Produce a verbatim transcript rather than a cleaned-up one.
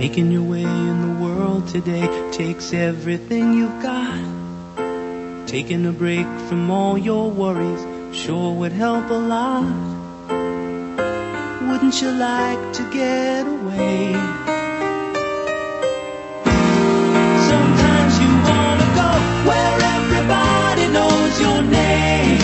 Making your way in the world today takes everything you've got. Taking a break from all your worries sure would help a lot. Wouldn't you like to get away? Sometimes you wanna go where everybody knows your name.